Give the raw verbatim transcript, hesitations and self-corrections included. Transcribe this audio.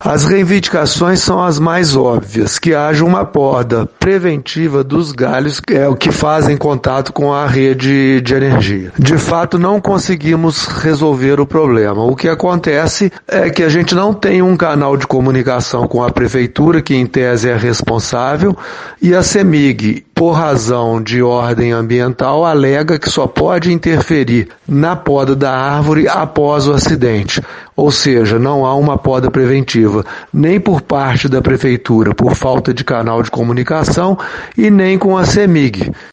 As reivindicações são as mais óbvias, que haja uma poda preventiva dos galhos, que é o que fazem contato com a rede de energia. De fato, não conseguimos resolver o problema. O que acontece é que a gente não tem um canal de comunicação com a prefeitura, que em tese é responsável, e a CEMIG, por razão de ordem ambiental, alega que só pode interferir na poda da árvore após o acidente. Ou seja, não há uma poda preventiva, nem por parte da prefeitura por falta de canal de comunicação e nem com a CEMIG.